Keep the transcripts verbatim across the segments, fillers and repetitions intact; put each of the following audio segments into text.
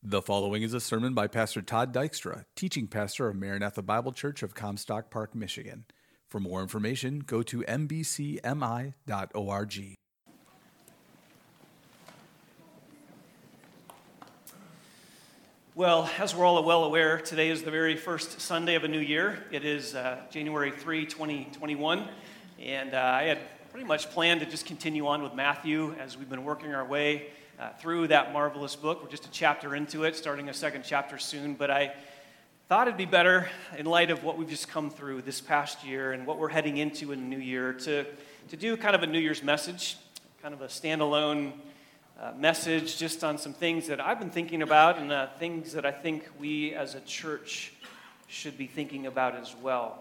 The following is a sermon by Pastor Todd Dykstra, teaching pastor of Maranatha Bible Church of Comstock Park, Michigan. For more information, go to m b c m i dot org. Well, as we're all well aware, today is the very first Sunday of a new year. It is uh, January third, twenty twenty-one, and uh, I had pretty much planned to just continue on with Matthew as we've been working our way uh, through that marvelous book. We're just a chapter into it, starting a second chapter soon, but I thought it'd be better, in light of what we've just come through this past year and what we're heading into in the new year, to, to do kind of a New Year's message, kind of a standalone Uh, message just on some things that I've been thinking about and uh, things that I think we as a church should be thinking about as well.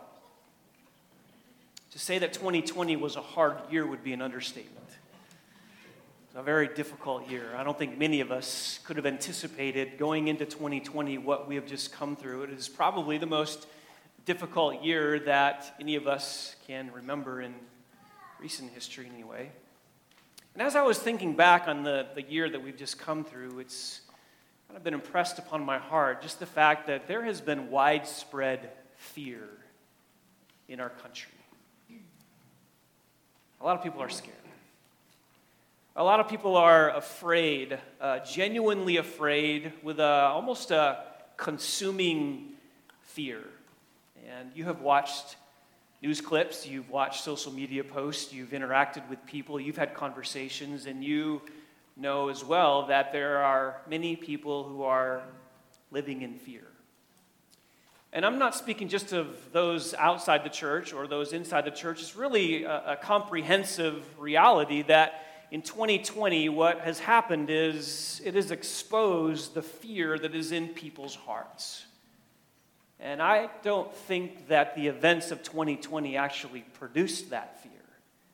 To say that twenty twenty was a hard year would be an understatement. It's a very difficult year. I don't think many of us could have anticipated going into twenty twenty what we have just come through. It is probably the most difficult year that any of us can remember in recent history anyway. And as I was thinking back on the, the year that we've just come through, it's kind of been impressed upon my heart just the fact that there has been widespread fear in our country. A lot of people are scared. A lot of people are afraid, uh, genuinely afraid, with a, almost a consuming fear. And you have watched news clips, you've watched social media posts, you've interacted with people, you've had conversations, and you know as well that there are many people who are living in fear. And I'm not speaking just of those outside the church or those inside the church. It's really a, a comprehensive reality that in twenty twenty, what has happened is it has exposed the fear that is in people's hearts. And I don't think that the events of twenty twenty actually produced that fear.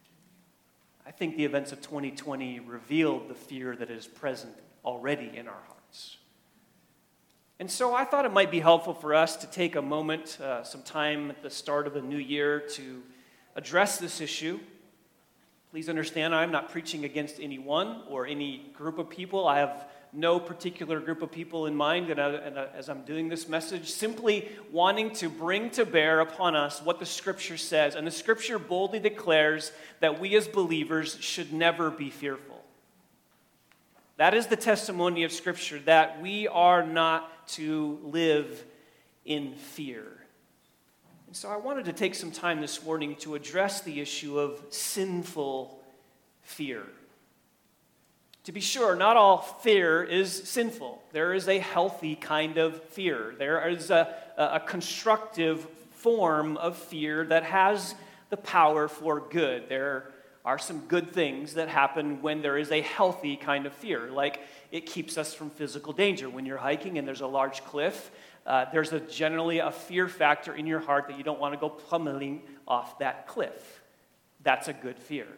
I think the events of twenty twenty revealed the fear that is present already in our hearts. And so I thought it might be helpful for us to take a moment, uh, some time at the start of the new year, to address this issue. Please understand, I'm not preaching against anyone or any group of people. I have no particular group of people in mind, and, I, and I, as I'm doing this message, simply wanting to bring to bear upon us what the Scripture says. And the Scripture boldly declares that we as believers should never be fearful. That is the testimony of Scripture, that we are not to live in fear. And so I wanted to take some time this morning to address the issue of sinful fear. To be sure, not all fear is sinful. There is a healthy kind of fear. There is a, a constructive form of fear that has the power for good. There are some good things that happen when there is a healthy kind of fear, like it keeps us from physical danger. When you're hiking and there's a large cliff, uh, there's a, generally a fear factor in your heart that you don't want to go plummeting off that cliff. That's a good fear.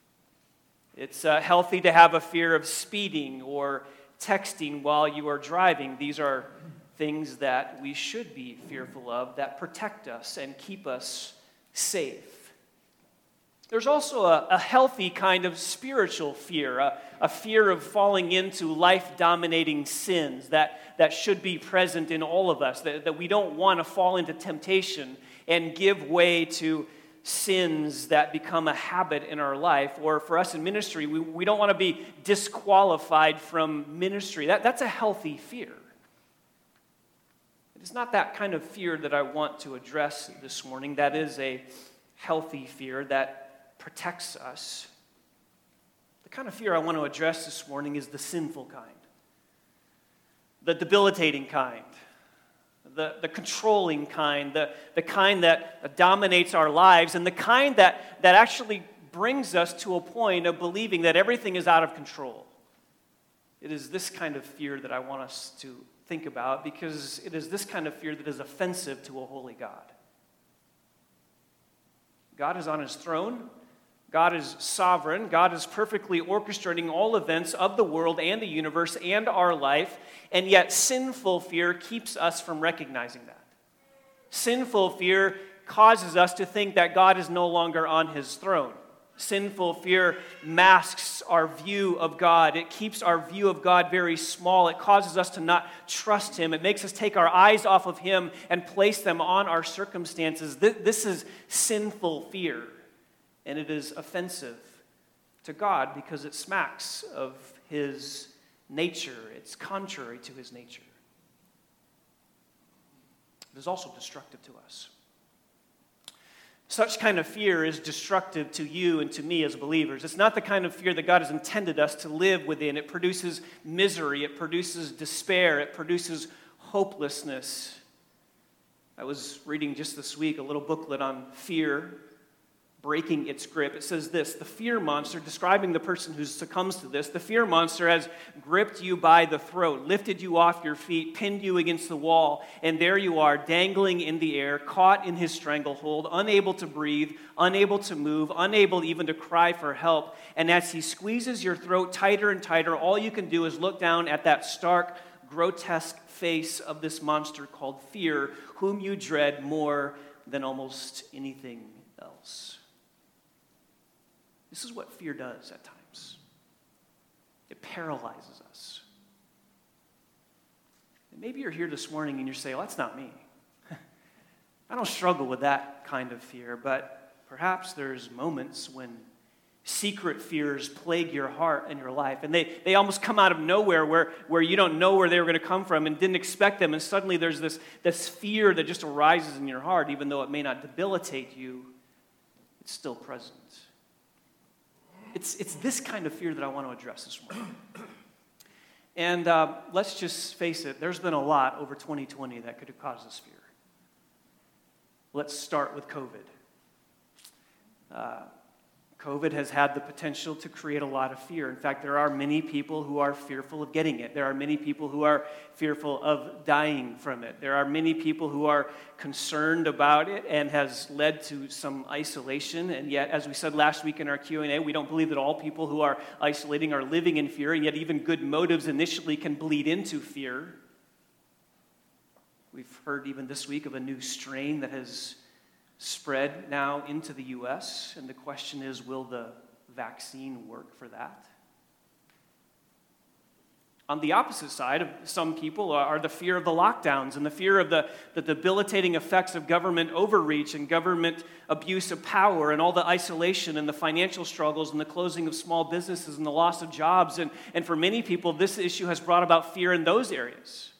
It's uh, healthy to have a fear of speeding or texting while you are driving. These are things that we should be fearful of, that protect us and keep us safe. There's also a, a healthy kind of spiritual fear, a, a fear of falling into life-dominating sins that, that should be present in all of us, that, that we don't want to fall into temptation and give way to sins that become a habit in our life. Or for us in ministry, we, we don't want to be disqualified from ministry. That, that's a healthy fear. It's not that kind of fear that I want to address this morning. That is a healthy fear that protects us. The kind of fear I want to address this morning is the sinful kind, the debilitating kind, The, the controlling kind, the, the kind that dominates our lives, and the kind that, that actually brings us to a point of believing that everything is out of control. It is this kind of fear that I want us to think about, because it is this kind of fear that is offensive to a holy God. God is on his throne. God is sovereign. God is perfectly orchestrating all events of the world and the universe and our life, and yet sinful fear keeps us from recognizing that. Sinful fear causes us to think that God is no longer on his throne. Sinful fear masks our view of God. It keeps our view of God very small. It causes us to not trust Him. It makes us take our eyes off of Him and place them on our circumstances. This is sinful fear, and it is offensive to God because it smacks of His nature. It's contrary to His nature. It is also destructive to us. Such kind of fear is destructive to you and to me as believers. It's not the kind of fear that God has intended us to live within. It produces misery. It produces despair. It produces hopelessness. I was reading just this week a little booklet on fear breaking its grip. It says this: the fear monster, describing the person who succumbs to this, the fear monster has gripped you by the throat, lifted you off your feet, pinned you against the wall, and there you are, dangling in the air, caught in his stranglehold, unable to breathe, unable to move, unable even to cry for help. And as he squeezes your throat tighter and tighter, all you can do is look down at that stark, grotesque face of this monster called fear, whom you dread more than almost anything else. This is what fear does at times. It paralyzes us. And maybe you're here this morning and you're saying, well, that's not me. I don't struggle with that kind of fear, but perhaps there's moments when secret fears plague your heart and your life, and they, they almost come out of nowhere where, where you don't know where they were going to come from and didn't expect them, and suddenly there's this, this fear that just arises in your heart, even though it may not debilitate you, it's still present. It's, it's this kind of fear that I want to address this morning. And uh, let's just face it, there's been a lot over twenty twenty that could have caused this fear. Let's start with COVID. Uh, COVID has had the potential to create a lot of fear. In fact, there are many people who are fearful of getting it. There are many people who are fearful of dying from it. There are many people who are concerned about it and has led to some isolation. And yet, as we said last week in our Q and A, we don't believe that all people who are isolating are living in fear, and yet even good motives initially can bleed into fear. We've heard even this week of a new strain that has spread now into the U S, and the question is, will the vaccine work for that? On the opposite side of some people are the fear of the lockdowns and the fear of the, the debilitating effects of government overreach and government abuse of power and all the isolation and the financial struggles and the closing of small businesses and the loss of jobs. And, and for many people, this issue has brought about fear in those areas.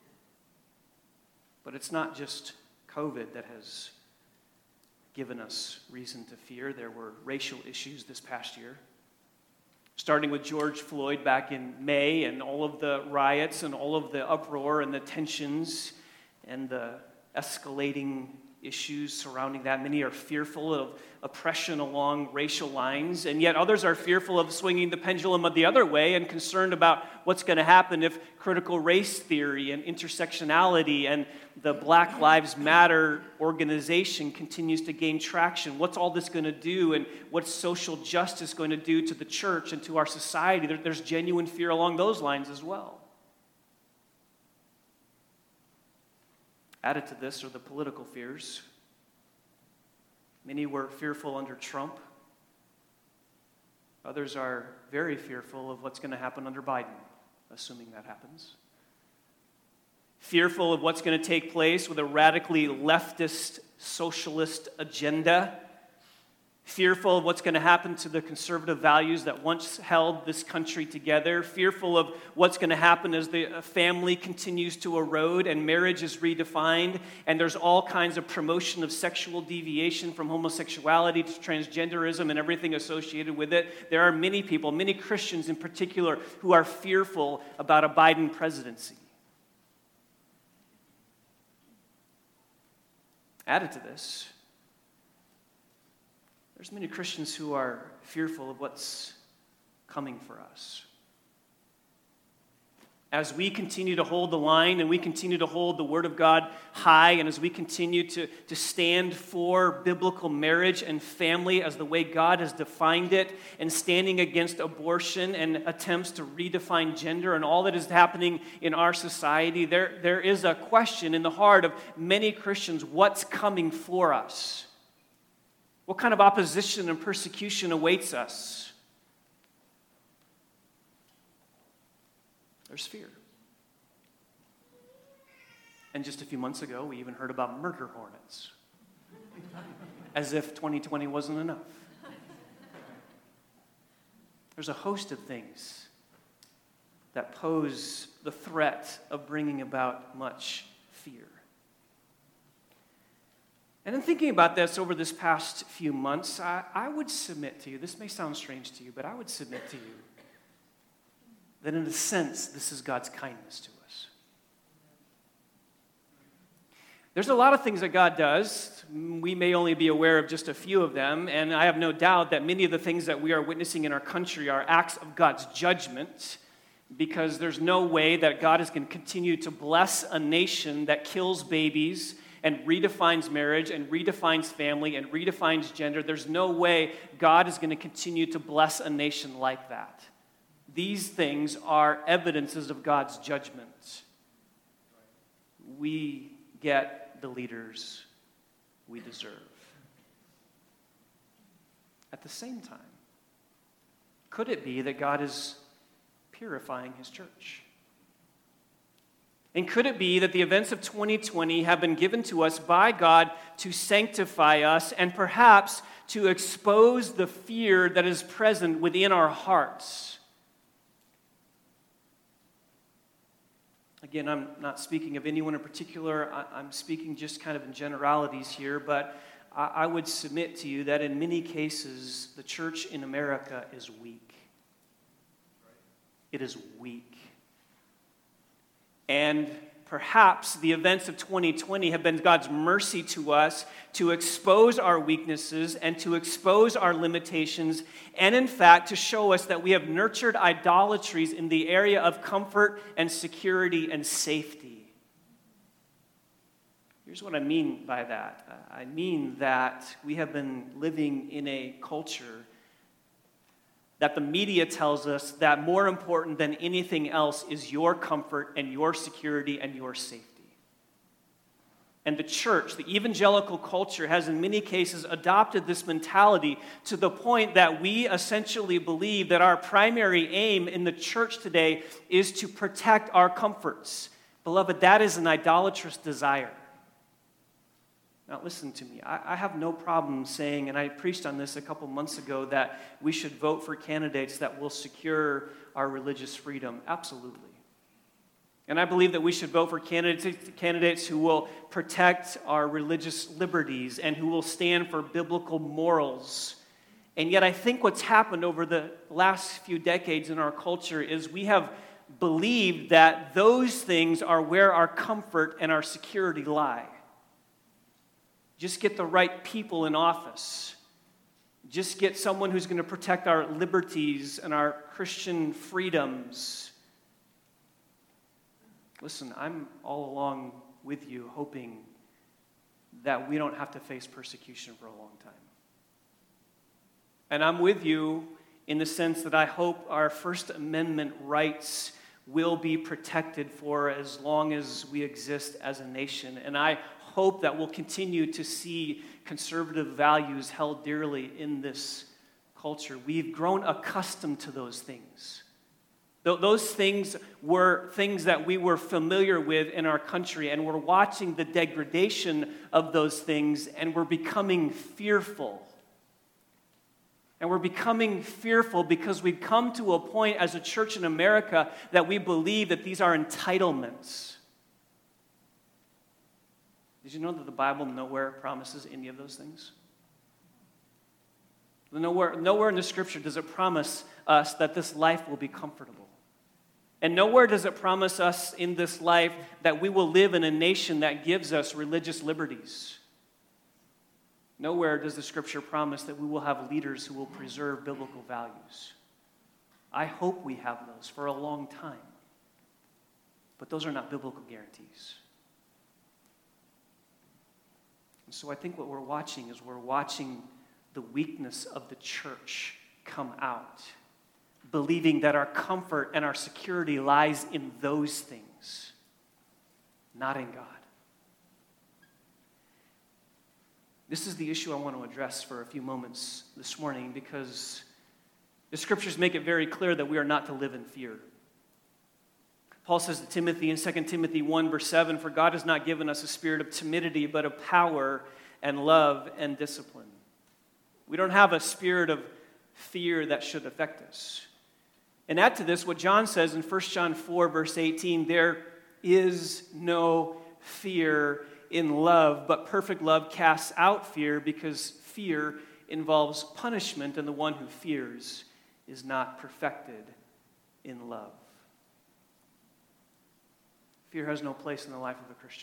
But it's not just COVID that has given us reason to fear. There were racial issues this past year, starting with George Floyd back in May and all of the riots and all of the uproar and the tensions and the escalating issues surrounding that. Many are fearful of oppression along racial lines, and yet others are fearful of swinging the pendulum the other way and concerned about what's going to happen if critical race theory and intersectionality and the Black Lives Matter organization continues to gain traction. What's all this going to do, and what's social justice going to do to the church and to our society? There, there's genuine fear along those lines as well. Added to this are the political fears. Many were fearful under Trump. Others are very fearful of what's going to happen under Biden, assuming that happens. Fearful of what's going to take place with a radically leftist socialist agenda. Fearful of what's going to happen to the conservative values that once held this country together. Fearful of what's going to happen as the family continues to erode and marriage is redefined, and there's all kinds of promotion of sexual deviation from homosexuality to transgenderism and everything associated with it. There are many people, many Christians in particular, who are fearful about a Biden presidency. Added to this, there's many Christians who are fearful of what's coming for us. As we continue to hold the line and we continue to hold the Word of God high, and as we continue to, to stand for biblical marriage and family as the way God has defined it, and standing against abortion and attempts to redefine gender and all that is happening in our society, there, there is a question in the heart of many Christians: what's coming for us? What kind of opposition and persecution awaits us? There's fear. And just a few months ago, we even heard about murder hornets. As if twenty twenty wasn't enough. There's a host of things that pose the threat of bringing about much fear. And in thinking about this over this past few months, I, I would submit to you, this may sound strange to you, but I would submit to you that in a sense, this is God's kindness to us. There's a lot of things that God does. We may only be aware of just a few of them, and I have no doubt that many of the things that we are witnessing in our country are acts of God's judgment, because there's no way that God is going to continue to bless a nation that kills babies and redefines marriage and redefines family and redefines gender. There's no way God is going to continue to bless a nation like that. These things are evidences of God's judgment. We get the leaders we deserve. At the same time, could it be that God is purifying his church? And could it be that the events of twenty twenty have been given to us by God to sanctify us and perhaps to expose the fear that is present within our hearts? Again, I'm not speaking of anyone in particular. I'm speaking just kind of in generalities here, but I would submit to you that in many cases, the church in America is weak. It is weak. And perhaps the events of twenty twenty have been God's mercy to us to expose our weaknesses and to expose our limitations, and in fact to show us that we have nurtured idolatries in the area of comfort and security and safety. Here's what I mean by that. I mean that we have been living in a culture that the media tells us that more important than anything else is your comfort and your security and your safety. And the church, the evangelical culture, has in many cases adopted this mentality to the point that we essentially believe that our primary aim in the church today is to protect our comforts. Beloved, that is an idolatrous desire. Now, listen to me. I, I have no problem saying, and I preached on this a couple months ago, that we should vote for candidates that will secure our religious freedom. Absolutely. And I believe that we should vote for candidates, candidates who will protect our religious liberties and who will stand for biblical morals. And yet I think what's happened over the last few decades in our culture is we have believed that those things are where our comfort and our security lie. Just get the right people in office. Just get someone who's going to protect our liberties and our Christian freedoms. Listen, I'm all along with you, hoping that we don't have to face persecution for a long time. And I'm with you in the sense that I hope our First Amendment rights will be protected for as long as we exist as a nation. And I hope that we'll continue to see conservative values held dearly in this culture. We've grown accustomed to those things. Those things were things that we were familiar with in our country, and we're watching the degradation of those things, and we're becoming fearful. And we're becoming fearful because we've come to a point as a church in America that we believe that these are entitlements. Did you know that the Bible nowhere promises any of those things? Nowhere, nowhere in the Scripture does it promise us that this life will be comfortable. And nowhere does it promise us in this life that we will live in a nation that gives us religious liberties. Nowhere does the Scripture promise that we will have leaders who will preserve biblical values. I hope we have those for a long time. But those are not biblical guarantees. And so I think what we're watching is we're watching the weakness of the church come out, believing that our comfort and our security lies in those things, not in God. This is the issue I want to address for a few moments this morning, because the scriptures make it very clear that we are not to live in fear. Paul says to Timothy in Second Timothy one, verse seven, "For God has not given us a spirit of timidity, but of power and love and discipline." We don't have a spirit of fear that should affect us. And add to this what John says in First John four, verse eighteen, "There is no fear in love, but perfect love casts out fear, because fear involves punishment, and the one who fears is not perfected in love." Fear has no place in the life of a Christian.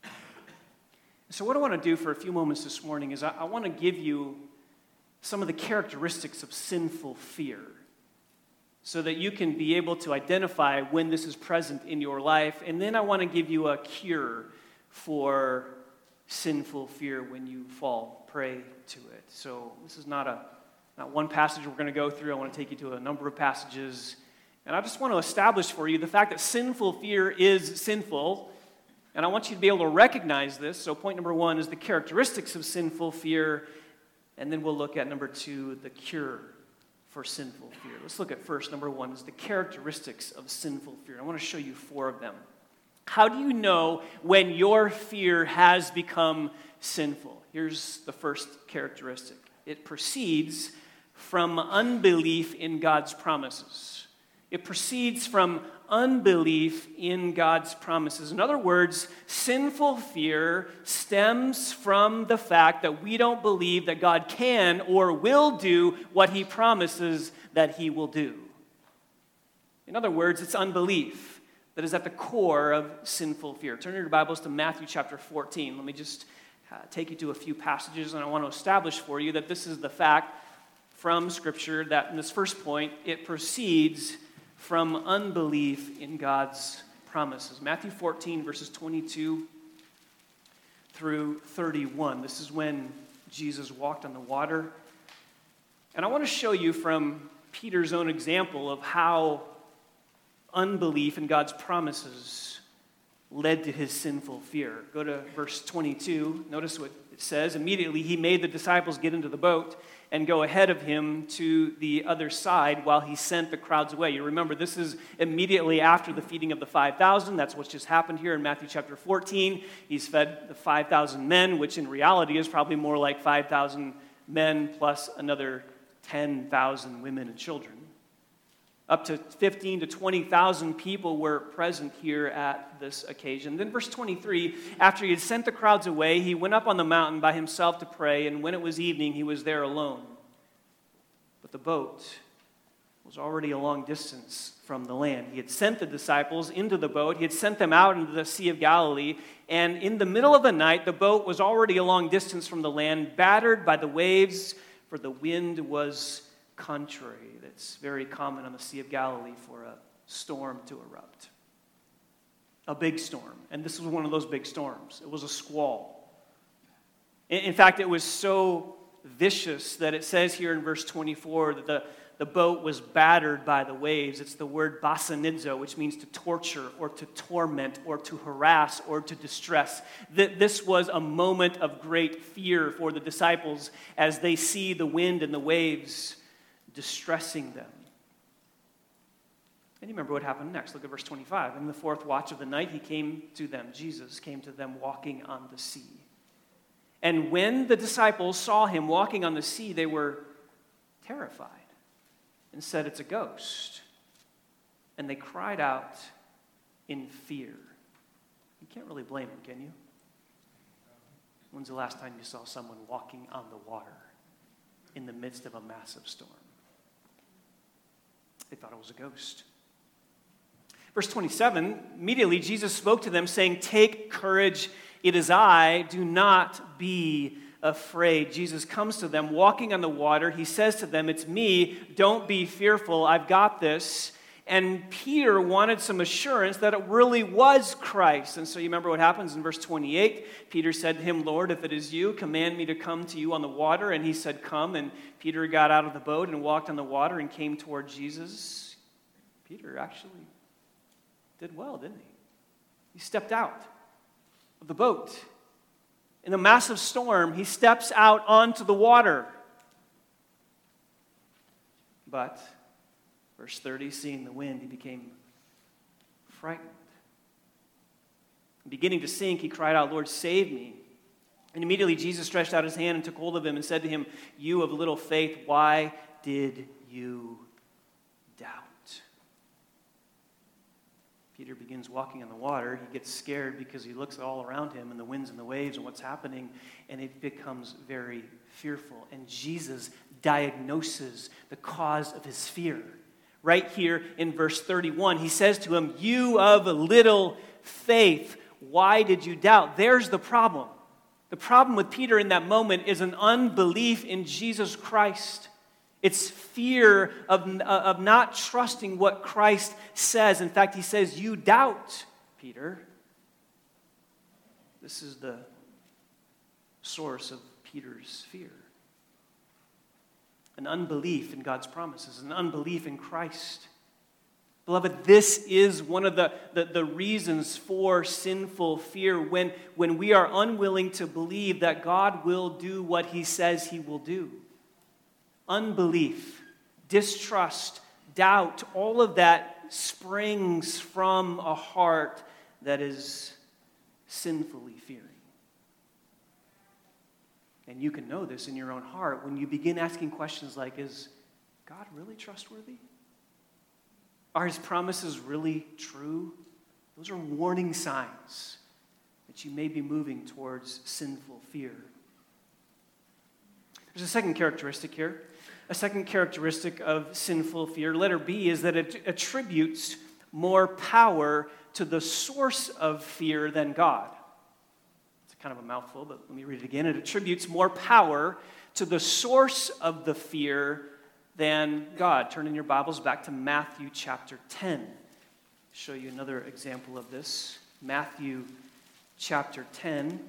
So what I want to do for a few moments this morning is I, I want to give you some of the characteristics of sinful fear, so that you can be able to identify when this is present in your life. And then I want to give you a cure for sinful fear when you fall prey to it. So this is not a not one passage we're going to go through. I want to take you to a number of passages. And I just want to establish for you the fact that sinful fear is sinful. And I want you to be able to recognize this. So point number one is the characteristics of sinful fear. And then we'll look at number two, the cure for sinful fear. Let's look at first, number one, is the characteristics of sinful fear. I want to show you four of them. How do you know when your fear has become sinful? Here's the first characteristic. It proceeds from unbelief in God's promises. It proceeds from unbelief in God's promises. In other words, sinful fear stems from the fact that we don't believe that God can or will do what he promises that he will do. In other words, it's unbelief that is at the core of sinful fear. Turn your Bibles to Matthew chapter fourteen. Let me just uh, take you to a few passages, and I want to establish for you that this is the fact from Scripture that in this first point, it proceeds from unbelief in God's promises. Matthew fourteen, verses twenty-two through thirty-one. This is when Jesus walked on the water. And I want to show you from Peter's own example of how unbelief in God's promises led to his sinful fear. Go to verse twenty-two. Notice what it says. "Immediately he made the disciples get into the boat and go ahead of him to the other side while he sent the crowds away." You remember, this is immediately after the feeding of the five thousand. That's what's just happened here in Matthew chapter fourteen. He's fed the five thousand men, which in reality is probably more like five thousand men plus another ten thousand women and children. Up to fifteen to twenty thousand people were present here at this occasion. Then verse twenty-three, "After he had sent the crowds away, he went up on the mountain by himself to pray, and when it was evening, he was there alone. But the boat was already a long distance from the land. He had sent the disciples into the boat. He had sent them out into the Sea of Galilee, and in the middle of the night, the boat was already a long distance from the land, battered by the waves, for the wind was contrary." That's very common on the Sea of Galilee for a storm to erupt. A big storm. And this was one of those big storms. It was a squall. In fact, it was so vicious that it says here in verse twenty-four that the, the boat was battered by the waves. It's the word basanidzo, which means to torture or to torment or to harass or to distress. This was a moment of great fear for the disciples as they see the wind and the waves distressing them. And you remember what happened next. Look at verse twenty-five. "In the fourth watch of the night, he came to them," Jesus came to them walking on the sea. "And when the disciples saw him walking on the sea, they were terrified and said, 'It's a ghost.' And they cried out in fear." You can't really blame them, can you? When's the last time you saw someone walking on the water in the midst of a massive storm? They thought it was a ghost. Verse twenty-seven, "Immediately Jesus spoke to them, saying, 'Take courage, it is I, do not be afraid.'" Jesus comes to them walking on the water. He says to them, "It's me, don't be fearful, I've got this." And Peter wanted some assurance that it really was Christ. And so you remember what happens in verse twenty-eight. Peter said to him, "Lord, if it is you, command me to come to you on the water." And he said, "Come." And Peter got out of the boat and walked on the water and came toward Jesus. Peter actually did well, didn't he? He stepped out of the boat In a massive storm, he steps out onto the water. But, verse thirty, seeing the wind, he became frightened. Beginning to sink, he cried out, "Lord, save me." And immediately Jesus stretched out his hand and took hold of him and said to him, "You of little faith, why did you doubt?" Peter begins walking on the water. He gets scared because he looks all around him and the winds and the waves and what's happening, and it becomes very fearful. And Jesus diagnoses the cause of his fear. Right here in verse thirty-one, he says to him, "You of little faith, why did you doubt?" There's the problem. The problem with Peter in that moment is an unbelief in Jesus Christ. It's fear of, of not trusting what Christ says. In fact, he says, "You doubt, Peter." This is the source of Peter's fear. An unbelief in God's promises, an unbelief in Christ. Beloved, this is one of the, the, the reasons for sinful fear, when, when we are unwilling to believe that God will do what he says he will do. Unbelief, distrust, doubt, all of that springs from a heart that is sinfully fearing. And you can know this in your own heart when you begin asking questions like, is God really trustworthy? Are his promises really true? Those are warning signs that you may be moving towards sinful fear. There's a second characteristic here. A second characteristic of sinful fear, letter B, is that it attributes more power to the source of fear than God. It's kind of a mouthful, but let me read it again. It attributes more power to the source of the fear than God. Turn in your Bibles back to Matthew chapter ten. I'll show you another example of this. Matthew chapter ten.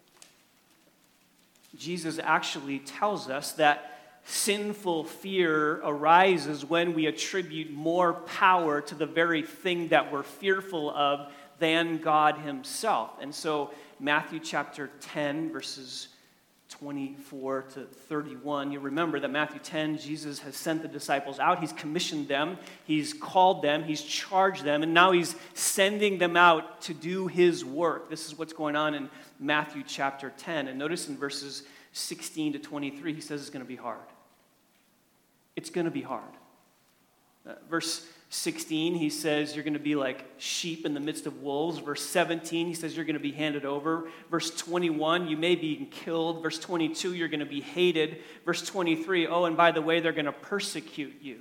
Jesus actually tells us that sinful fear arises when we attribute more power to the very thing that we're fearful of than God himself. And so Matthew chapter ten, verses twenty-four to thirty-one, you remember that Matthew ten, Jesus has sent the disciples out. He's commissioned them. He's called them. He's charged them. And now he's sending them out to do his work. This is what's going on in Matthew chapter ten. And notice in verses sixteen to twenty-three, he says it's going to be hard. It's going to be hard. Uh, verse sixteen, he says you're going to be like sheep in the midst of wolves. Verse seventeen, he says you're going to be handed over. Verse twenty-one, you may be killed. Verse twenty-two, you're going to be hated. Verse twenty-three, oh, and by the way, they're going to persecute you.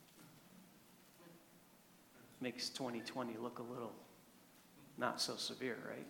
Makes twenty twenty look a little not so severe, right?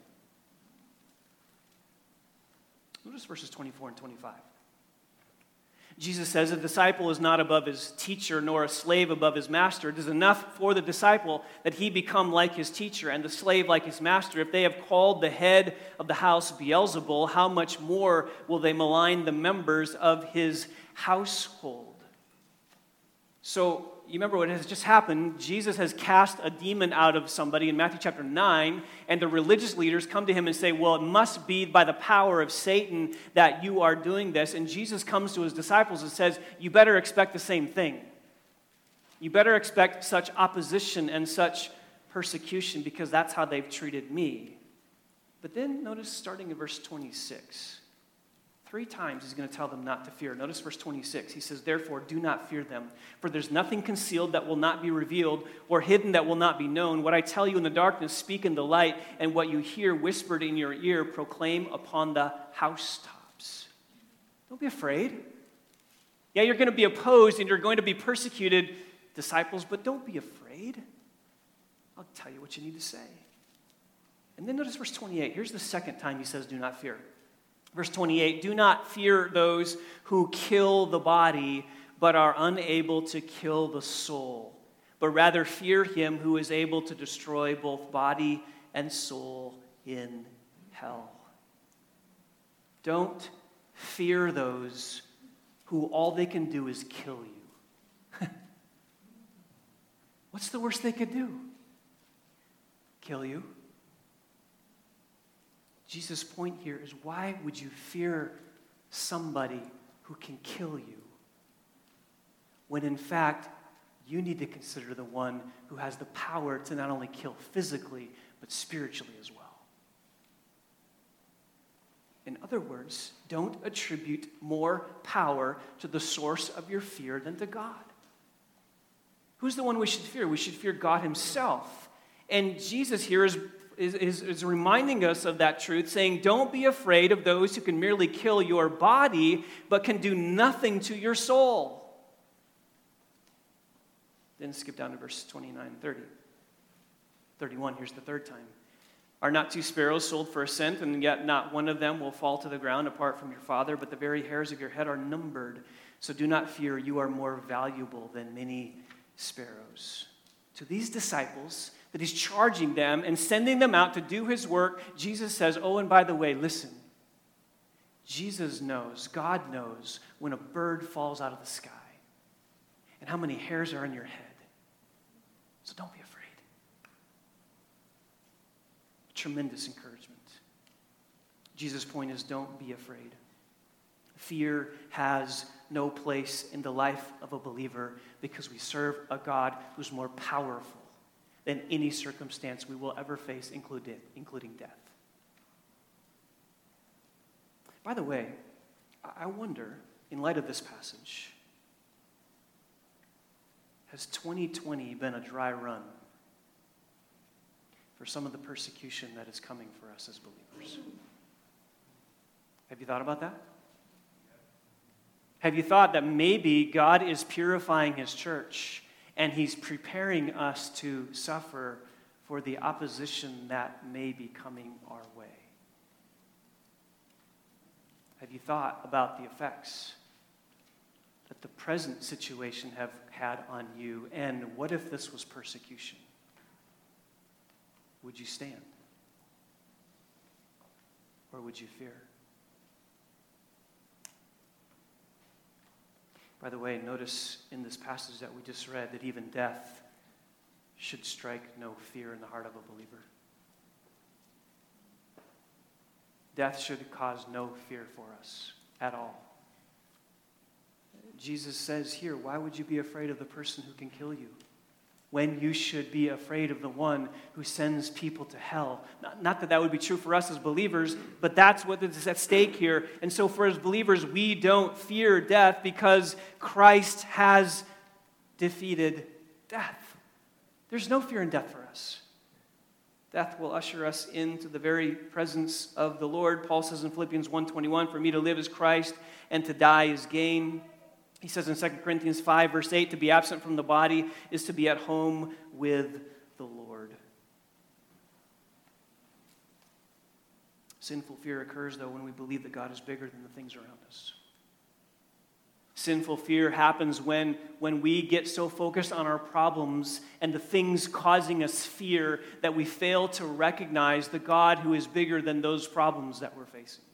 Notice verses twenty-four and twenty-five. Jesus says, "A disciple is not above his teacher, nor a slave above his master. It is enough for the disciple that he become like his teacher, and the slave like his master. If they have called the head of the house Beelzebul, how much more will they malign the members of his household?" So, you remember what has just happened. Jesus has cast a demon out of somebody in Matthew chapter nine, and the religious leaders come to him and say, well, it must be by the power of Satan that you are doing this. And Jesus comes to his disciples and says, you better expect the same thing. You better expect such opposition and such persecution, because that's how they've treated me. But then notice starting in verse twenty-six. Three times he's going to tell them not to fear. Notice verse twenty-six. He says, "Therefore, do not fear them, for there's nothing concealed that will not be revealed, or hidden that will not be known. What I tell you in the darkness, speak in the light, and what you hear whispered in your ear, proclaim upon the housetops." Don't be afraid. Yeah, you're going to be opposed, and you're going to be persecuted, disciples, but don't be afraid. I'll tell you what you need to say. And then notice verse twenty-eight. Here's the second time he says, do not fear. Verse twenty-eight, "Do not fear those who kill the body, but are unable to kill the soul, but rather fear him who is able to destroy both body and soul in hell." Don't fear those who all they can do is kill you. What's the worst they could do? Kill you. Jesus' point here is, why would you fear somebody who can kill you, when in fact you need to consider the one who has the power to not only kill physically, but spiritually as well? In other words, don't attribute more power to the source of your fear than to God. Who's the one we should fear? We should fear God himself. And Jesus here is, is, is, is reminding us of that truth, saying, don't be afraid of those who can merely kill your body, but can do nothing to your soul. Then skip down to verse twenty-nine, thirty. thirty-one, here's the third time. Are not two sparrows sold for a cent, and yet not one of them will fall to the ground apart from your Father, but the very hairs of your head are numbered. So do not fear, you are more valuable than many sparrows. To these disciples that he's charging them and sending them out to do his work, Jesus says, oh, and by the way, listen. Jesus knows, God knows, when a bird falls out of the sky and how many hairs are in your head. So don't be afraid. Tremendous encouragement. Jesus' point is, don't be afraid. Fear has no place in the life of a believer because we serve a God who's more powerful than any circumstance we will ever face, including, including death. By the way, I wonder, in light of this passage, has twenty twenty been a dry run for some of the persecution that is coming for us as believers? Have you thought about that? Have you thought that maybe God is purifying his church and he's preparing us to suffer for the opposition that may be coming our way? Have you thought about the effects that the present situation have had on you? And what if this was persecution? Would you stand? Or would you fear? By the way, notice in this passage that we just read that even death should strike no fear in the heart of a believer. Death should cause no fear for us at all. Jesus says here, why would you be afraid of the person who can kill you, when you should be afraid of the one who sends people to hell? Not, not that that would be true for us as believers, but that's what is at stake here. And so for as believers, we don't fear death because Christ has defeated death. There's no fear in death for us. Death will usher us into the very presence of the Lord. Paul says in Philippians one twenty-one, for me to live is Christ and to die is gain. He says in Second Corinthians five, verse eight, to be absent from the body is to be at home with the Lord. Sinful fear occurs, though, when we believe that God is bigger than the things around us. Sinful fear happens when, when we get so focused on our problems and the things causing us fear that we fail to recognize the God who is bigger than those problems that we're facing.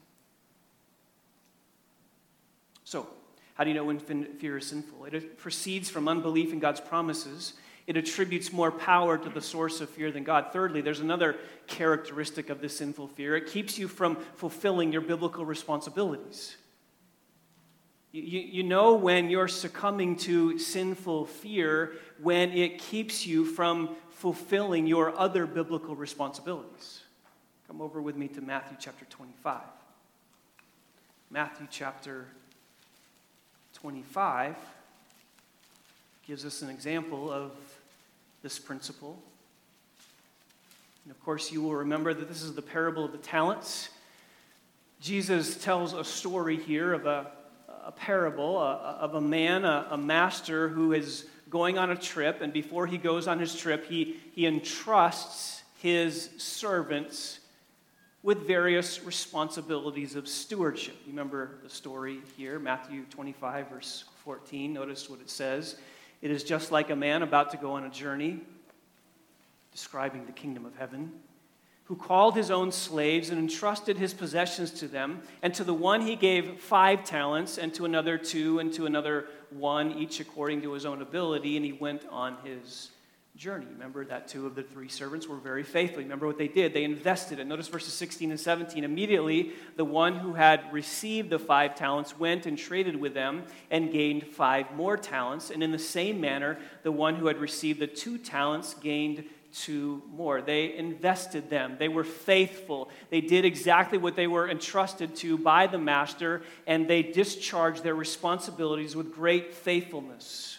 So, how do you know when fear is sinful? It proceeds from unbelief in God's promises. It attributes more power to the source of fear than God. Thirdly, there's another characteristic of this sinful fear. It keeps you from fulfilling your biblical responsibilities. You, you know when you're succumbing to sinful fear when it keeps you from fulfilling your other biblical responsibilities. Come over with me to Matthew chapter twenty-five. Matthew chapter twenty-five gives us an example of this principle. And of course, you will remember that this is the parable of the talents. Jesus tells a story here of a, a parable a, of a man, a, a master who is going on a trip, and before he goes on his trip, he, he entrusts his servants with various responsibilities of stewardship. You remember the story here, Matthew twenty-five, verse fourteen. Notice what it says. It is just like a man about to go on a journey, describing the kingdom of heaven, who called his own slaves and entrusted his possessions to them. And to the one he gave five talents, and to another two, and to another one, each according to his own ability. And he went on his journey. Remember that two of the three servants were very faithful. Remember what they did? They invested it. Notice verses sixteen and seventeen. Immediately, the one who had received the five talents went and traded with them and gained five more talents. And in the same manner, the one who had received the two talents gained two more. They invested them. They were faithful. They did exactly what they were entrusted to by the master, and they discharged their responsibilities with great faithfulness.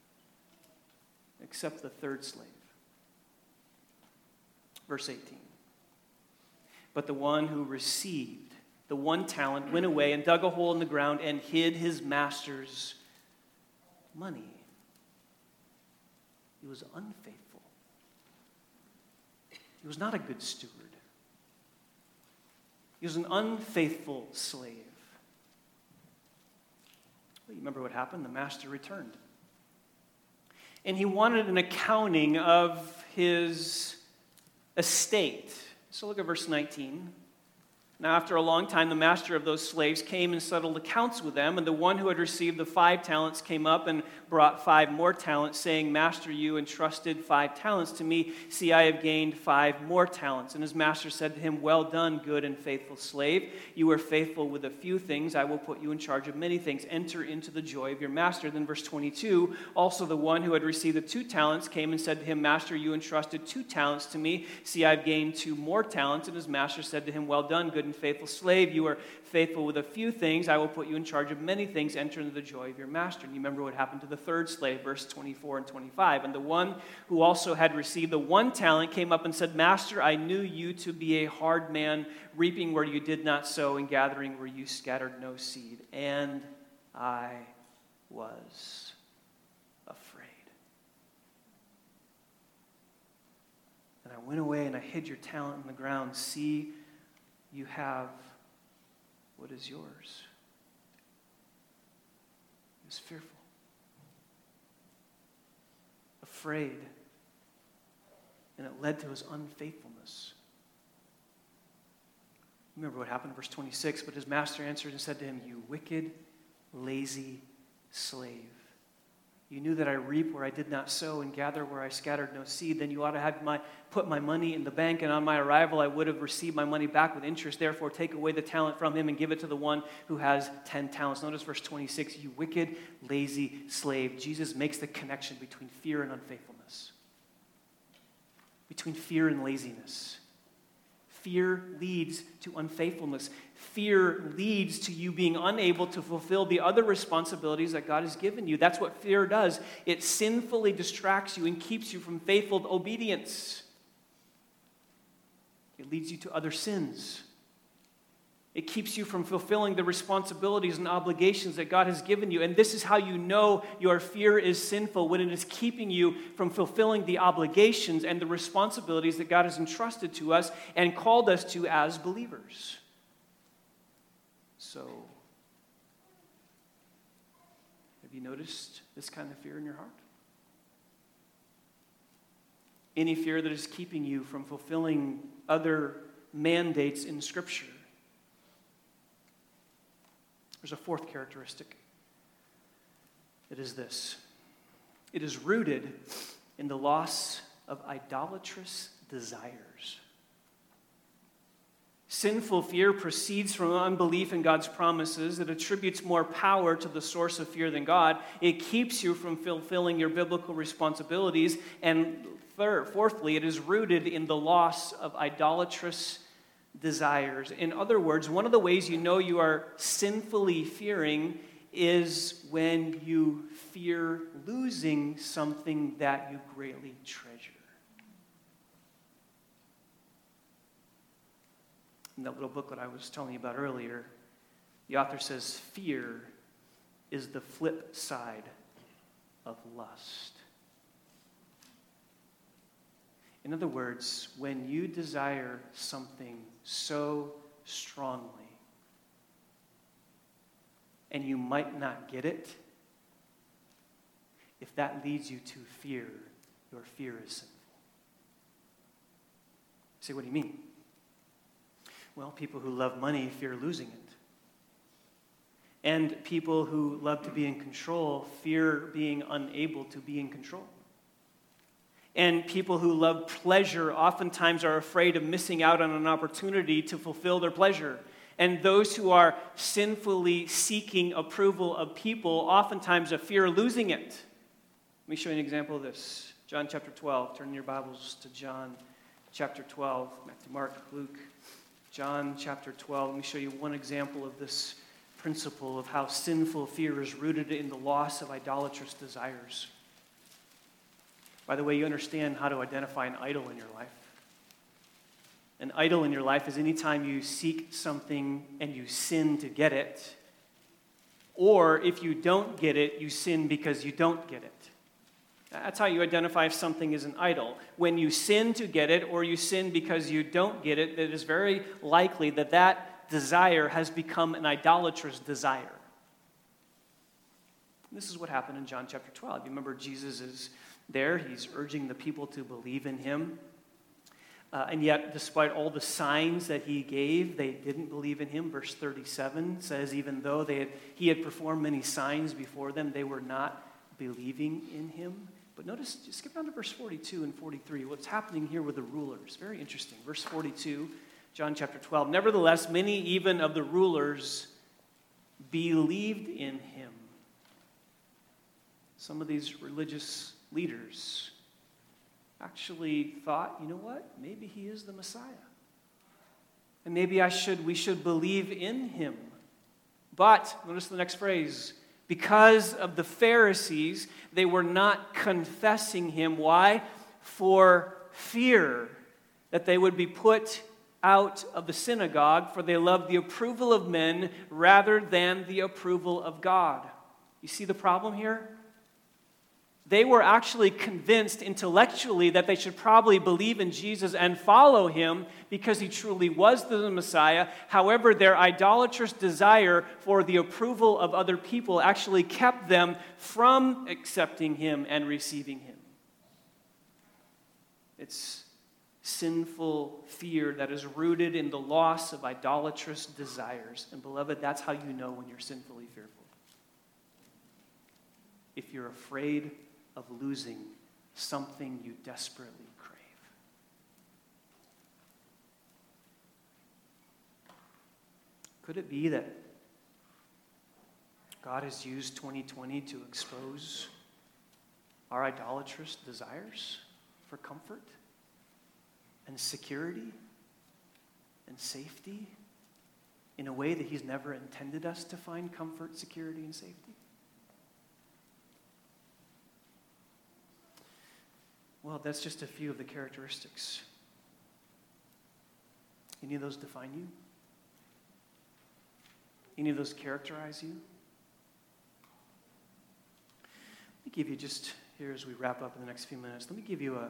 Except the third slave. Verse eighteen. But the one who received the one talent went away and dug a hole in the ground and hid his master's money. He was unfaithful. He was not a good steward. He was an unfaithful slave. Well, you remember what happened? The master returned. And he wanted an accounting of his estate. So look at verse nineteen. Now, after a long time, the master of those slaves came and settled accounts with them. And the one who had received the five talents came up and brought five more talents, saying, Master, you entrusted five talents to me. See, I have gained five more talents. And his master said to him, Well done, good and faithful slave. You were faithful with a few things. I will put you in charge of many things. Enter into the joy of your master. Then verse twenty-two, also the one who had received the two talents came and said to him, Master, you entrusted two talents to me. See, I've gained two more talents. And his master said to him, Well done, good and faithful slave. You are faithful with a few things. I will put you in charge of many things. Enter into the joy of your master. And you remember what happened to the third slave, verse twenty-four and twenty-five. And the one who also had received the one talent came up and said, Master, I knew you to be a hard man, reaping where you did not sow and gathering where you scattered no seed. And I was afraid. And I went away and I hid your talent in the ground. See, you have what is yours. He was fearful, afraid, and it led to his unfaithfulness. Remember what happened in verse twenty-six, but his master answered and said to him, You wicked, lazy slave. You knew that I reap where I did not sow and gather where I scattered no seed. Then you ought to have my, put my money in the bank, and on my arrival I would have received my money back with interest. Therefore, take away the talent from him and give it to the one who has ten talents. Notice verse twenty-six, you wicked, lazy slave. Jesus makes the connection between fear and unfaithfulness, between fear and laziness. Fear leads to unfaithfulness. Fear leads to you being unable to fulfill the other responsibilities that God has given you. That's what fear does. It sinfully distracts you and keeps you from faithful obedience. It leads you to other sins. It keeps you from fulfilling the responsibilities and obligations that God has given you. And this is how you know your fear is sinful, when it is keeping you from fulfilling the obligations and the responsibilities that God has entrusted to us and called us to as believers. So, have you noticed this kind of fear in your heart? Any fear that is keeping you from fulfilling other mandates in Scripture? There's a fourth characteristic. It is this. It is rooted in the loss of idolatrous desires. Sinful fear proceeds from unbelief in God's promises. It attributes more power to the source of fear than God. It keeps you from fulfilling your biblical responsibilities. And third, fourthly, it is rooted in the loss of idolatrous desires. In other words, one of the ways you know you are sinfully fearing is when you fear losing something that you greatly treasure. In that little booklet I was telling you about earlier, the author says fear is the flip side of lust. In other words, when you desire something so strongly and you might not get it, if that leads you to fear, your fear is sinful. You say, what do you mean? Well, people who love money fear losing it. And people who love to be in control fear being unable to be in control. And people who love pleasure oftentimes are afraid of missing out on an opportunity to fulfill their pleasure. And those who are sinfully seeking approval of people oftentimes have fear of losing it. Let me show you an example of this. John chapter twelve. Turn your Bibles to John chapter twelve. Matthew, Mark, Luke. John chapter twelve. Let me show you one example of this principle of how sinful fear is rooted in the loss of idolatrous desires. By the way, you understand how to identify an idol in your life. An idol in your life is any time you seek something and you sin to get it, or if you don't get it, you sin because you don't get it. That's how you identify if something is an idol. When you sin to get it, or you sin because you don't get it, it is very likely that that desire has become an idolatrous desire. This is what happened in John chapter twelve. You remember Jesus is there. He's urging the people to believe in him. Uh, and yet, despite all the signs that he gave, they didn't believe in him. Verse thirty-seven says, even though they had, he had performed many signs before them, they were not believing in him. But notice, just skip down to verse forty-two and forty-three. What's happening here with the rulers? Very interesting. Verse forty-two, John chapter twelve. Nevertheless, many even of the rulers believed in him. Some of these religious leaders actually thought, you know what? Maybe he is the Messiah. And maybe I should, we should believe in him. But, notice the next phrase, because of the Pharisees, they were not confessing him. Why? For fear that they would be put out of the synagogue, for they loved the approval of men rather than the approval of God. You see the problem here? They were actually convinced intellectually that they should probably believe in Jesus and follow him because he truly was the Messiah. However, their idolatrous desire for the approval of other people actually kept them from accepting him and receiving him. It's sinful fear that is rooted in the loss of idolatrous desires. And beloved, that's how you know when you're sinfully fearful. If you're afraid of losing something you desperately crave. Could it be that God has used twenty twenty to expose our idolatrous desires for comfort and security and safety in a way that he's never intended us to find comfort, security, and safety? Well, that's just a few of the characteristics. Any of those define you? Any of those characterize you? Let me give you just, here as we wrap up in the next few minutes, let me give you a,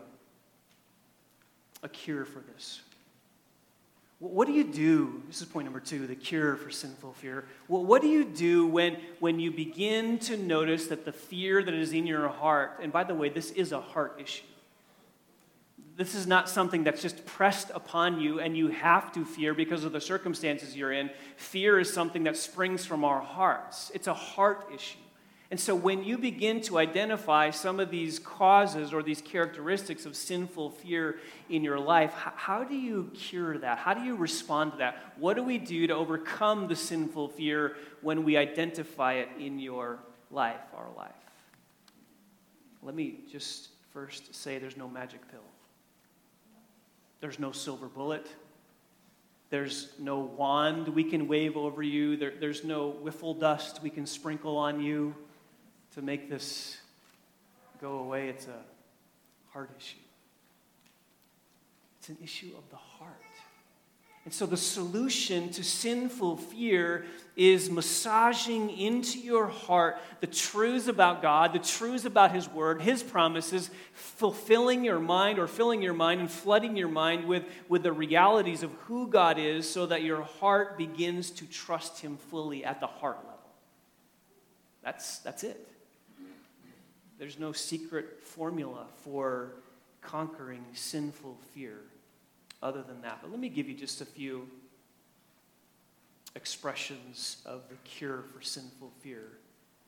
a cure for this. What do you do? This is point number two, the cure for sinful fear. Well, what do you do when, when you begin to notice that the fear that is in your heart, and by the way, this is a heart issue. This is not something that's just pressed upon you and you have to fear because of the circumstances you're in. Fear is something that springs from our hearts. It's a heart issue. And so when you begin to identify some of these causes or these characteristics of sinful fear in your life, how do you cure that? How do you respond to that? What do we do to overcome the sinful fear when we identify it in your life, our life? Let me just first say there's no magic pill. There's no silver bullet. There's no wand we can wave over you. There, there's no wiffle dust we can sprinkle on you to make this go away. It's a heart issue. It's an issue of the heart. And so the solution to sinful fear is massaging into your heart the truths about God, the truths about his word, his promises, fulfilling your mind or filling your mind and flooding your mind with, with the realities of who God is so that your heart begins to trust him fully at the heart level. That's, that's it. There's no secret formula for conquering sinful fear other than that. But let me give you just a few expressions of the cure for sinful fear.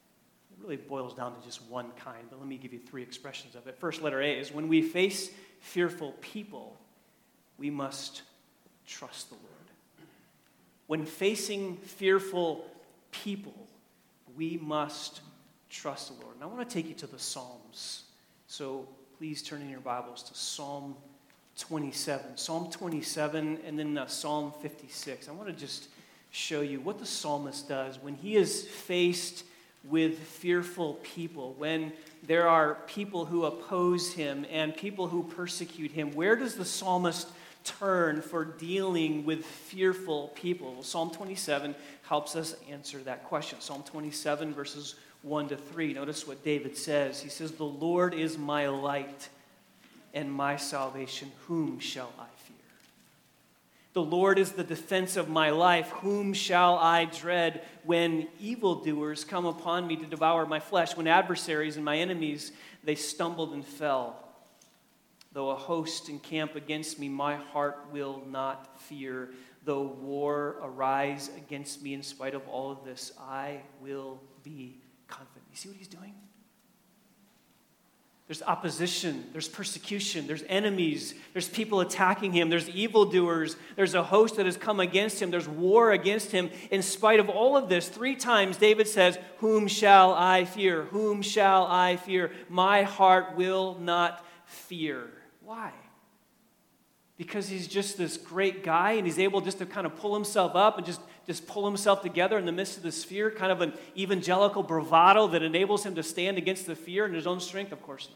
It really boils down to just one kind, but let me give you three expressions of it. First, letter A is when we face fearful people, we must trust the Lord. When facing fearful people, we must trust the Lord. And I want to take you to the Psalms. So please turn in your Bibles to Psalm twenty-seven. Psalm twenty-seven and then uh, Psalm fifty-six. I want to just show you what the psalmist does when he is faced with fearful people, when there are people who oppose him and people who persecute him. Where does the psalmist turn for dealing with fearful people? Well, Psalm twenty-seven helps us answer that question. Psalm twenty-seven, verses one to three. Notice what David says. He says, "The Lord is my light and my salvation. Whom shall I fear? The Lord is the defense of my life. Whom shall I dread? When evildoers come upon me to devour my flesh, when adversaries and my enemies, they stumbled and fell. Though a host encamp against me, my heart will not fear. Though war arise against me, in spite of all of this, I will be confident." You see what he's doing? There's opposition, there's persecution, there's enemies, there's people attacking him, there's evildoers, there's a host that has come against him, there's war against him. In spite of all of this, three times David says, "Whom shall I fear? Whom shall I fear? My heart will not fear." Why? Because he's just this great guy and he's able just to kind of pull himself up and just, just pull himself together in the midst of this fear, kind of an evangelical bravado that enables him to stand against the fear in his own strength? Of course not.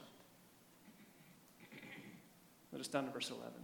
Let us down to verse eleven.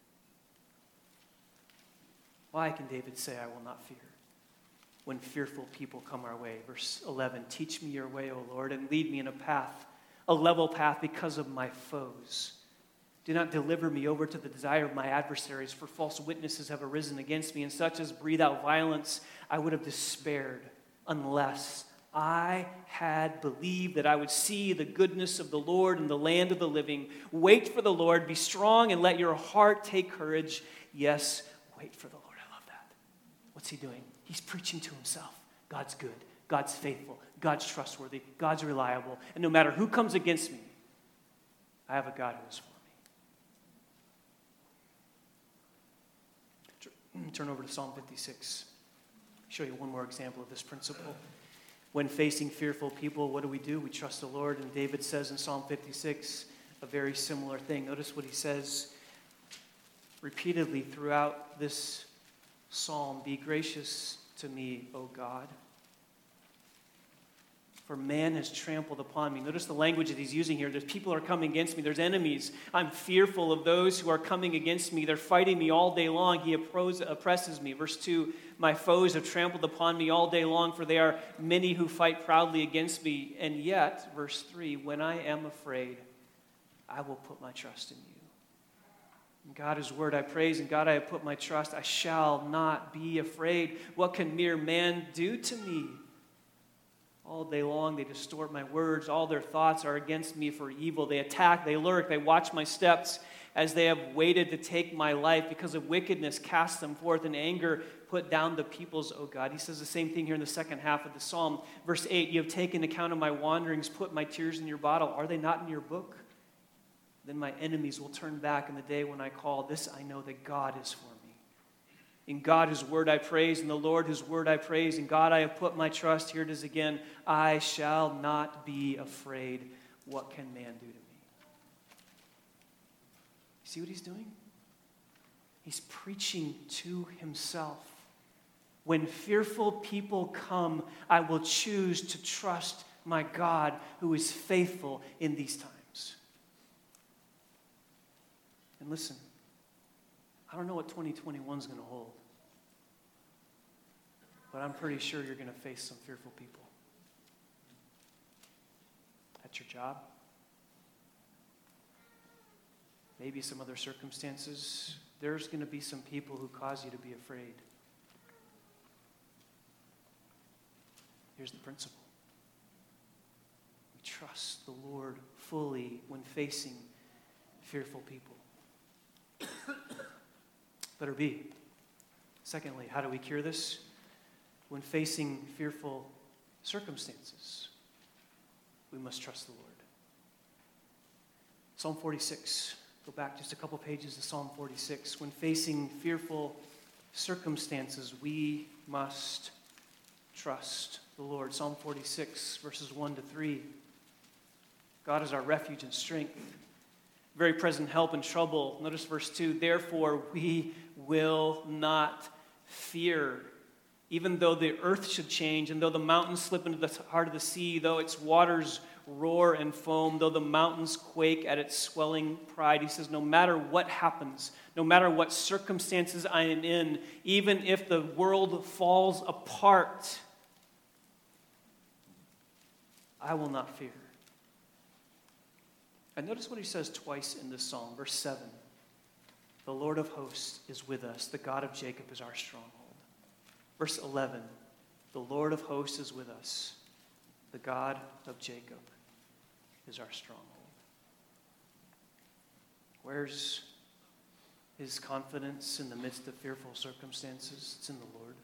Why can David say, "I will not fear," when fearful people come our way? Verse eleven, "Teach me your way, O Lord, and lead me in a path, a level path because of my foes. Do not deliver me over to the desire of my adversaries, for false witnesses have arisen against me, and such as breathe out violence. I would have despaired unless I had believed that I would see the goodness of the Lord in the land of the living. Wait for the Lord, be strong, and let your heart take courage. Yes, wait for the Lord." I love that. What's he doing? He's preaching to himself. God's good, God's faithful, God's trustworthy, God's reliable, and no matter who comes against me, I have a God who is for me. Turn over to Psalm fifty-six. I'll show you one more example of this principle. When facing fearful people, what do we do? We trust the Lord. And David says in Psalm fifty-six a very similar thing. Notice what he says repeatedly throughout this psalm. "Be gracious to me, O God, for man has trampled upon me." Notice the language that he's using here. There's people who are coming against me. There's enemies. I'm fearful of those who are coming against me. They're fighting me all day long. He oppresses me. Verse two, "My foes have trampled upon me all day long, for they are many who fight proudly against me. And yet," verse three, "when I am afraid, I will put my trust in you. In God, his word I praise, and God I have put my trust. I shall not be afraid. What can mere man do to me? All day long they distort my words. All their thoughts are against me for evil. They attack, they lurk, they watch my steps as they have waited to take my life. Because of wickedness, cast them forth. In anger, put down the peoples, O God." He says the same thing here in the second half of the psalm. Verse eight, "You have taken account of my wanderings, put my tears in your bottle. Are they not in your book? Then my enemies will turn back in the day when I call. This I know, that God is for me. In God, his word I praise, in the Lord, his word I praise. In God I have put my trust." Here it is again. "I shall not be afraid. What can man do to me?" See what he's doing? He's preaching to himself. When fearful people come, I will choose to trust my God who is faithful in these times. And listen, I don't know what twenty twenty-one is going to hold, but I'm pretty sure you're going to face some fearful people. At your job, maybe some other circumstances, there's going to be some people who cause you to be afraid. Here's the principle. We trust the Lord fully when facing fearful people. Letter B. Secondly, how do we cure this? When facing fearful circumstances. we must trust the Lord. Psalm forty-six. Go back just a couple pages to Psalm forty-six. When facing fearful circumstances, we must trust the Lord. Psalm forty-six, verses one to three. God is our refuge and strength, very present help in trouble. Notice verse two. Therefore, we will not fear. Even though the earth should change, and though the mountains slip into the heart of the sea, though its waters roar and foam, though the mountains quake at its swelling pride. He says, no matter what happens, no matter what circumstances I am in, even if the world falls apart, I will not fear. And notice what he says twice in this psalm. Verse seven, the Lord of hosts is with us. The God of Jacob is our stronghold. Verse eleven, the Lord of hosts is with us. The God of Jacob is our stronghold. Where's his confidence in the midst of fearful circumstances? It's in the Lord.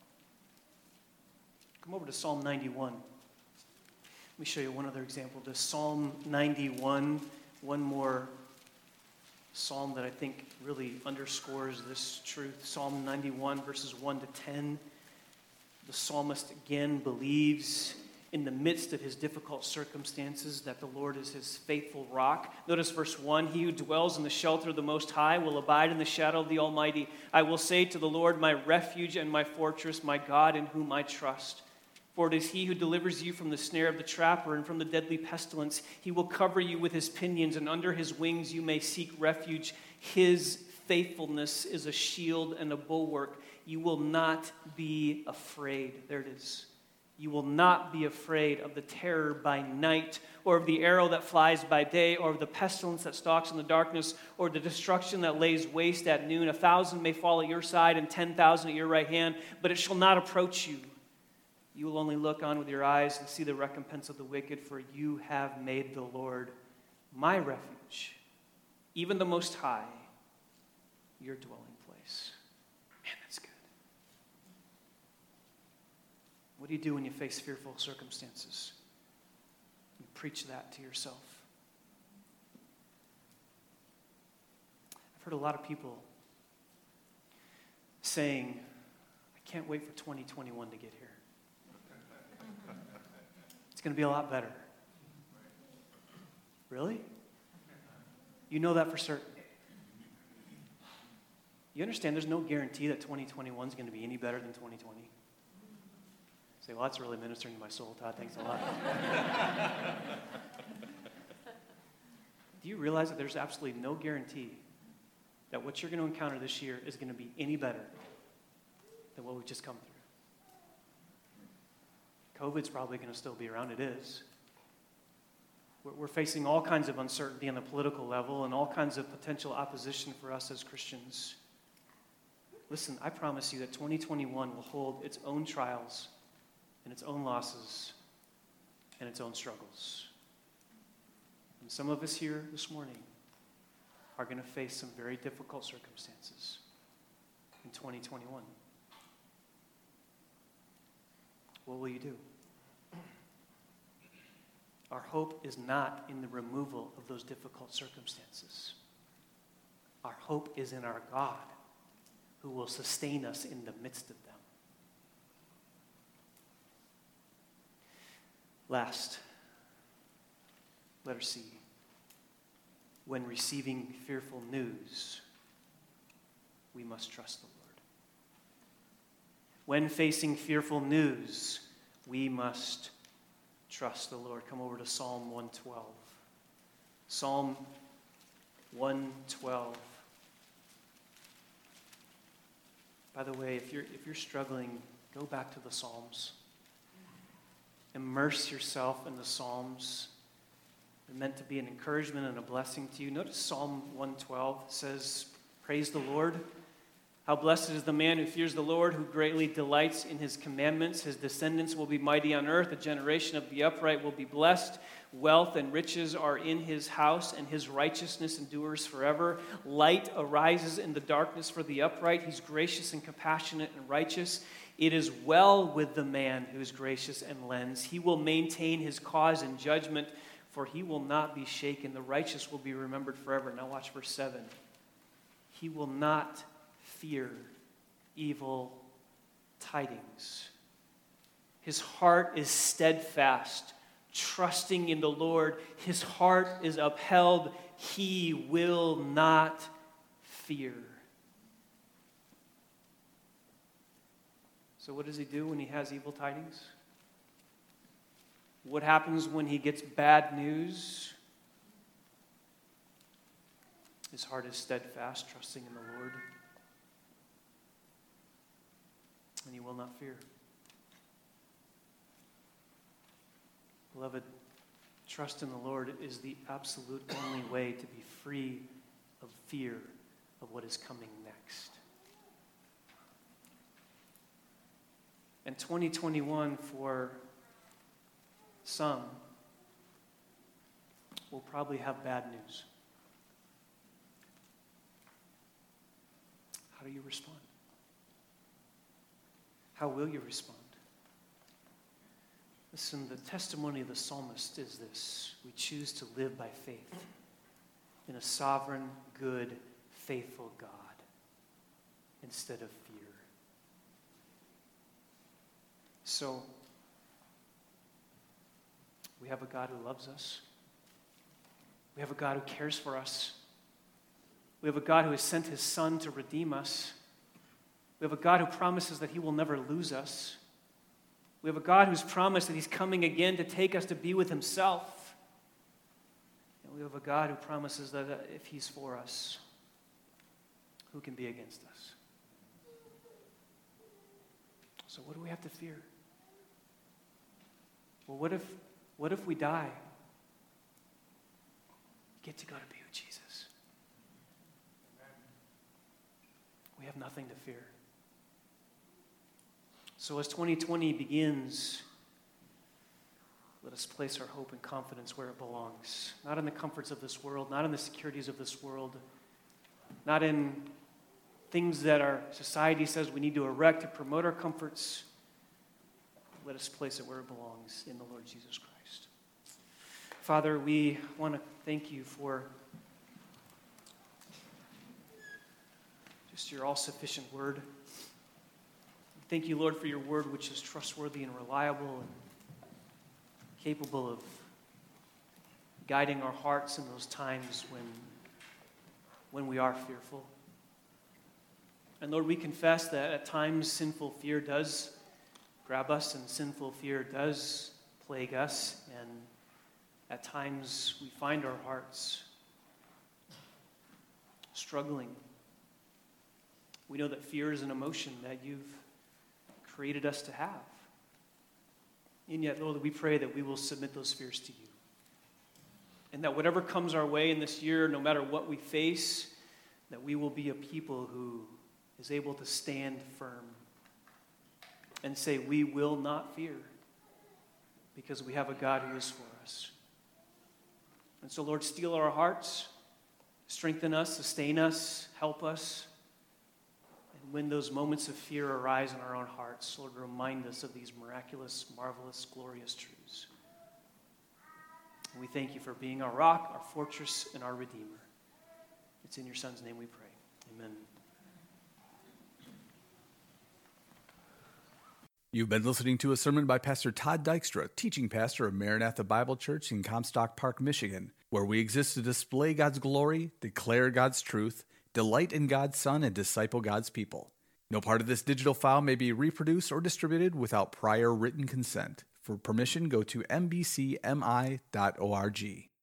Come over to Psalm ninety-one. Let me show you one other example. To Psalm ninety-one, one more psalm that I think really underscores this truth. Psalm ninety-one, verses one to ten. The psalmist again believes in the midst of his difficult circumstances that the Lord is his faithful rock. Notice verse one, he who dwells in the shelter of the Most High will abide in the shadow of the Almighty. I will say to the Lord, my refuge and my fortress, my God in whom I trust. For it is he who delivers you from the snare of the trapper and from the deadly pestilence. He will cover you with his pinions, and under his wings you may seek refuge. His faithfulness is a shield and a bulwark. You will not be afraid. There it is. You will not be afraid of the terror by night, or of the arrow that flies by day, or of the pestilence that stalks in the darkness, or the destruction that lays waste at noon. A thousand may fall at your side and ten thousand at your right hand, but it shall not approach you. You will only look on with your eyes and see the recompense of the wicked, for you have made the Lord my refuge, even the Most High, your dwelling place. Man, that's good. What do you do when you face fearful circumstances? You preach that to yourself. I've heard a lot of people saying, I can't wait for twenty twenty-one to get here. It's going to be a lot better. Really? You know that for certain. You understand there's no guarantee that twenty twenty-one is going to be any better than twenty twenty? Say, well, that's really ministering to my soul, Todd. Thanks a lot. Do you realize that there's absolutely no guarantee that what you're going to encounter this year is going to be any better than what we've just come through? COVID's probably going to still be around. It is. We're facing all kinds of uncertainty on the political level and all kinds of potential opposition for us as Christians. Listen, I promise you that twenty twenty-one will hold its own trials and its own losses and its own struggles. And some of us here this morning are going to face some very difficult circumstances in twenty twenty-one. What will you do? Our hope is not in the removal of those difficult circumstances. Our hope is in our God, who will sustain us in the midst of them. Last, letter C. When receiving fearful news, we must trust the Lord. When facing fearful news, we must trust the Lord. Come over to Psalm one twelve. Psalm one twelve. By the way, if you're if you're struggling, go back to the Psalms. Immerse yourself in the Psalms. They're meant to be an encouragement and a blessing to you. Notice Psalm one twelve says, praise the Lord. How blessed is the man who fears the Lord, who greatly delights in his commandments. His descendants will be mighty on earth. The generation of the upright will be blessed. Wealth and riches are in his house, and his righteousness endures forever. Light arises in the darkness for the upright. He's gracious and compassionate and righteous. It is well with the man who is gracious and lends. He will maintain his cause in judgment, for he will not be shaken. The righteous will be remembered forever. Now watch verse seven. He will not fear evil tidings. His heart is steadfast, trusting in the Lord. His heart is upheld. He will not fear. So what does he do when he has evil tidings? What happens when he gets bad news? His heart is steadfast, trusting in the Lord. And he will not fear. Beloved, trust in the Lord is the absolute only way to be free of fear of what is coming next. And twenty twenty-one for some will probably have bad news. How do you respond? How will you respond? Listen, the testimony of the psalmist is this: we choose to live by faith in a sovereign, good, faithful God instead of fear. So, we have a God who loves us. We have a God who cares for us. We have a God who has sent his Son to redeem us. We have a God who promises that he will never lose us. We have a God who's promised that he's coming again to take us to be with himself. And we have a God who promises that if he's for us, who can be against us? So what do we have to fear? Well, what if, what if we die? Get to go to be with Jesus. We have nothing to fear. So as twenty twenty begins, let us place our hope and confidence where it belongs. Not in the comforts of this world, not in the securities of this world, not in things that our society says we need to erect to promote our comforts. Let us place it where it belongs, in the Lord Jesus Christ. Father, we want to thank you for just your all-sufficient word. Thank you, Lord, for your word, which is trustworthy and reliable and capable of guiding our hearts in those times when, when we are fearful. And Lord, we confess that at times sinful fear does grab us and sinful fear does plague us, and at times we find our hearts struggling. We know that fear is an emotion that you've created us to have. And yet, Lord, we pray that we will submit those fears to you. And that whatever comes our way in this year, no matter what we face, that we will be a people who is able to stand firm and say, we will not fear, because we have a God who is for us. And so, Lord, steel our hearts, strengthen us, sustain us, help us. And when those moments of fear arise in our own hearts, Lord, remind us of these miraculous, marvelous, glorious truths. And we thank you for being our rock, our fortress, and our Redeemer. It's in your Son's name we pray. Amen. You've been listening to a sermon by Pastor Todd Dykstra, teaching pastor of Maranatha Bible Church in Comstock Park, Michigan, where we exist to display God's glory, declare God's truth, delight in God's Son, and disciple God's people. No part of this digital file may be reproduced or distributed without prior written consent. For permission, go to m b c m i dot org.